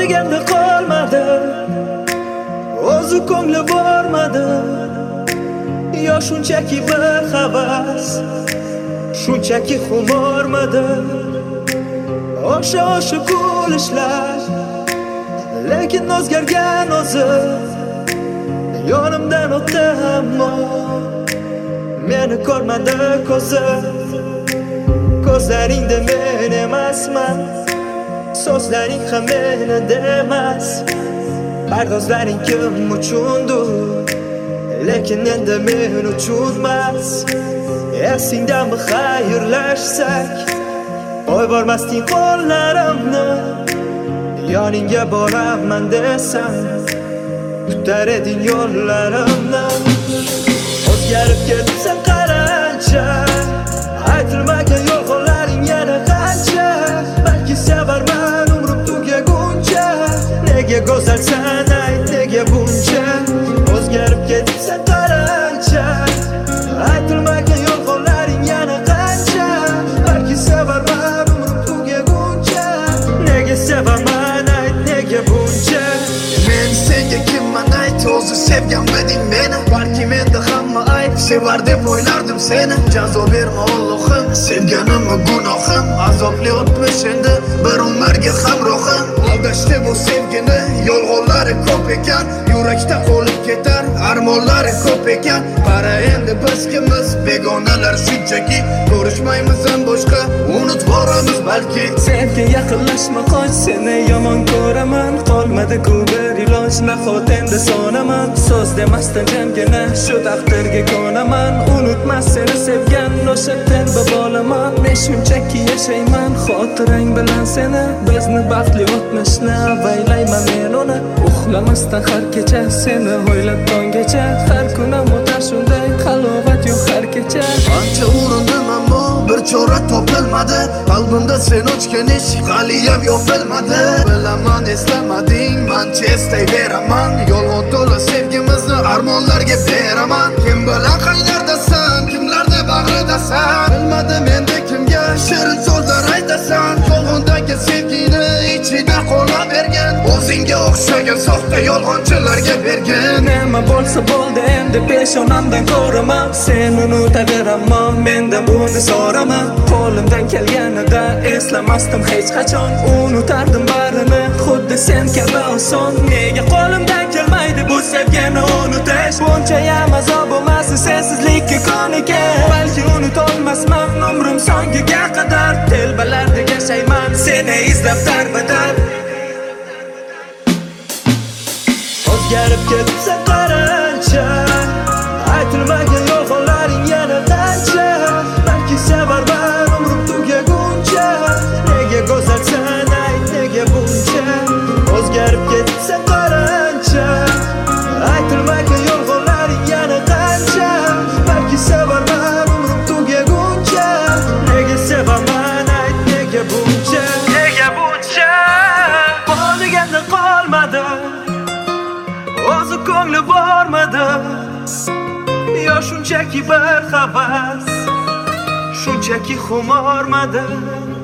deganda qolmadi, o'zi ko'ngli bormadi. Yo shunchaki bir havas, shunchaki xumormidi. O'sha kulishlar, lekin o'zgargan o'zi. Yonimdan o'tdi ammo meni ko'rmadi ko'zi. Ko'zlaringda men emasman, so'zlaring ham meni demas. Pardozlaring kim uchundir, lekin endi men uchunmas. Esingdanmi xayrlashsak, qo'y bormasding qo'llarimni. Yoningga boraman desam, tutar eding yo'llarimni. O'zgarib ketsan qarancha, aytilmagan yolg'onlaring yana qancha. Balki sevarman umrim tugaguncha. Nega go'zalsan ayt, nega buncha? O'zgarib ketsan qarancha, aytilmagan yolg'onlaring yana qancha. Balki sevarman umrim tugaguncha. Nega sevaman ayt, nega buncha? Men senga kimman ayt, o'zi sevganmiding meni? Balki menda hamma ayb, sevar deb o'ylardim seni. Jazo berma Allohim, sevganimmi gunohim. Azobli o'tmish endi bir umrga hamrohim. Aldashdi bu sevgini, yolg'onlari ko'p ekan. Yurakda qolib ketar, armonlari ko'p ekan. Qara endi biz kimiz, begonalar shunchaki. Ko'rishmaymiz ham boshqa, unutib boramiz balki. Senga yaqinlashma qoch, seni yomon ko'raman. Qolmadi-ku bir iloj, nahot endi sonaman. So'z demasdan jamgina shu taqdirga ko'naman. Unutmas seni sevgan o'sha telba bolaman. Men shunchaki yashayman xotirang bilan seni. Bizni baxtli o'tmishni avaylayman men uni. Uxlamasdan har kecha seni o'ylab tonggacha. Har kunim o'tar shunday halovat yo'q har kecha. Ancha urindim ammo bir chora topilmadi. Qalbimda sen ochgan ish haliyam yopilmadi. Bilaman eslamading, mancha estayveraman. Yolg'on to'la sevgimizni armonlarga beraman. Kim bilan qayerdasan, kimlarda bag'ridasan? Bilmadim endi kimga shirin so'zlar aytasan. Yolg'ondagi sevgini ichida qolavergan, o'zingga o'xshagan soxta yolg'onchilarga bergan. Nima bo'lsa bo'ldi, endi peshonamdan ko'raman. Sen unutaveraman, mendan buni so'raman. Qo'limdan kelganida eslamasdim hech qachon. Unutardim barini, xuddi sen kabi oson. Nega qo'limdan kelmaydi bu sevgini unutish? Bunchayam azob bo'lmasin sensizlikka ko'nikish. Balki unutolmasman umrim songiga qadar. Telbalarda yashayman seni izlab darbadar. O'zgarib ketsa qarancha, aytilmagan yolg'onlaring yana qancha. Balki sevarman umrim tugaguncha. Nega go'zalsan ayt, nega buncha? O'zgarib ketsa qarancha, aytilmagan yolg'onlaring yana qancha. Balki sevarman umrim tugaguncha. Nega sevaman ayt, nega buncha? Nega buncha? Qoldiganda qolmadi, o'zi ko'ngli bormadi. Yo shunchaki bir havas, shunchaki xumormidi.